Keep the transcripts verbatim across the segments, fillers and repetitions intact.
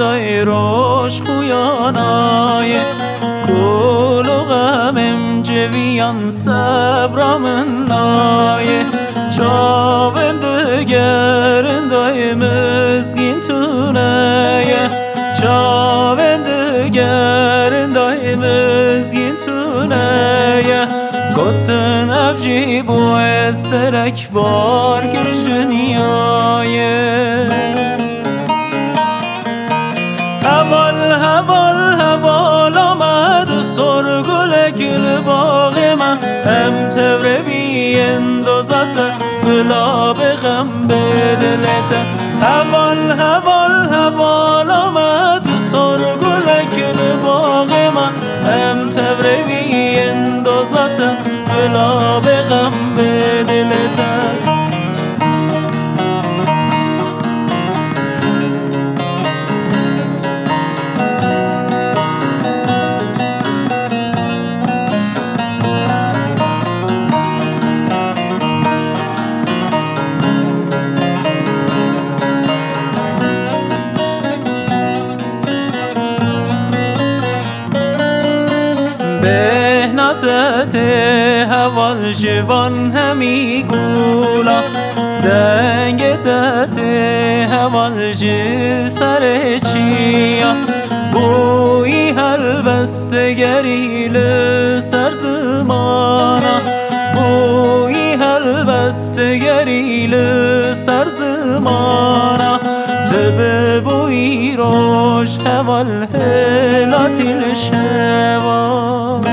دای روش خویانای کل و غمم جویان صبرم نای چاوم دگرن دای مزگین تونه چاوم دگرن دای مزگین تونه گوتن افجی بو استرک بار گرش دنیای هوال هوال هوال آمد و سرگل گل باغ من هم تبره بی اندازت بلا به غم به دلت هوال هوال هوال آمد و سرگل گل باغ من هم تبره بی اندازت بلا به غم به دلت بهناتت هوال جوان همی گولا دنگتت هوال جی سر چیا بوی هر بستگری لسر زمانا بوی هر بستگری لسر زمانا تب بوی روش هوال هلاتی لشوا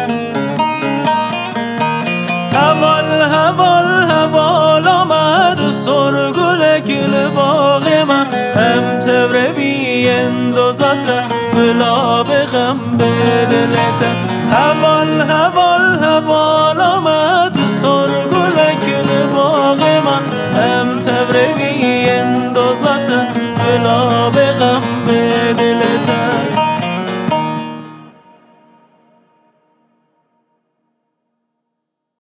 هوال هوال هوال آمد و سرگل گل باغ من هم تبره بی اندازت بلا به غم به دلت هوال هوال هوال